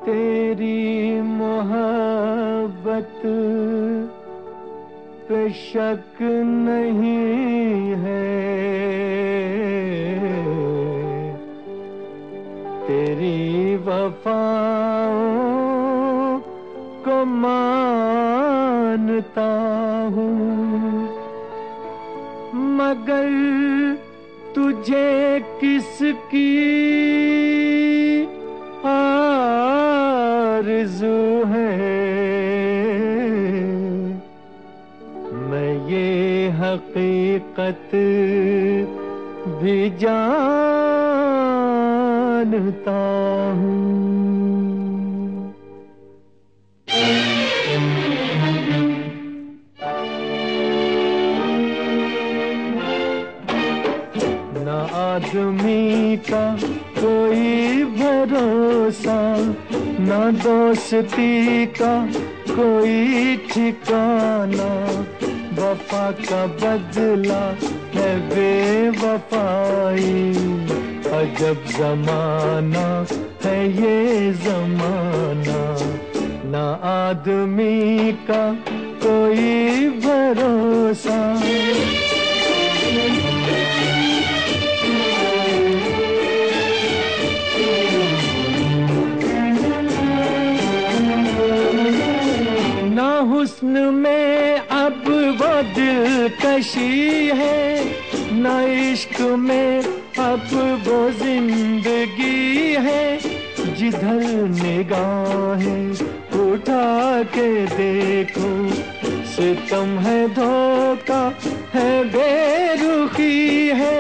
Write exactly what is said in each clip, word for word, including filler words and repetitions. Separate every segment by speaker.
Speaker 1: तेरी मोहब्बत पे शक नहीं है, तेरी वफाओं को मानता हूँ, मगर तुझे किसकी आरज़ू है, मैं ये हकीकत भी जानता हूँ। ना आदमी का कोई भरोसा, ना दोस्ती का कोई ठिकाना, वफा का बदला है बेवफाई, अजब जमाना है ये जमाना। ना आदमी का कोई भरोसा, ना हुस्न में अब वो दिलकशी है, ना इश्क में अब वो जिंदगी है, जिधर निगाहें उठा के देखो सितम है, धोखा है, बेरुखी है।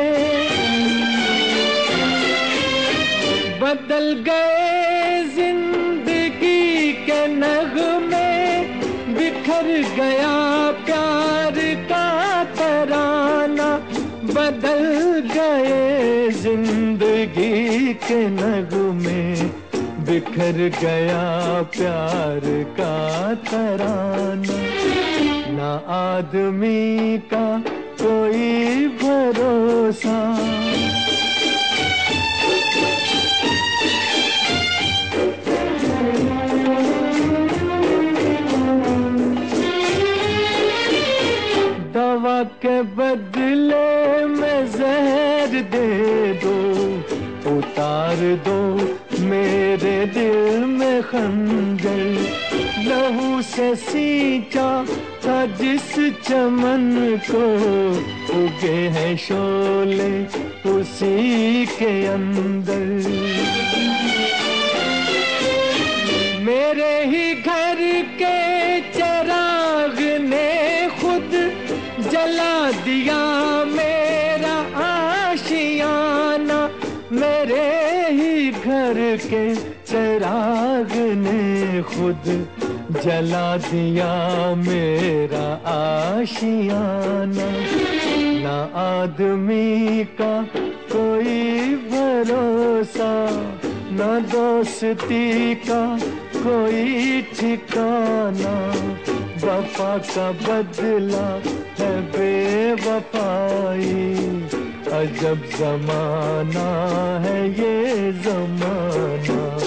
Speaker 1: बदल गए जिंदगी के नगमे, बिखर गया प्यार का तराना, बदल गए जिंदगी के नगमे, बिखर गया प्यार का तराना। ना आदमी का कोई भरोसा, दवा के बदले में जहर दे दो, उतार दो मेरे दिल में खंजर, लहू से सींचा था जिस चमन को, उगे हैं शोले उसी के अंदर। मेरे ही घर के चिराग ने खुद जला दिया मेरा आशियाना, मेरे ही घर के चिराग ने खुद जला दिया मेरा आशियाना। ना आदमी का कोई भरोसा, ना दोस्ती का कोई ठिकाना, वफा का बदला है बेवफाई, अजब जमाना है ये जमाना।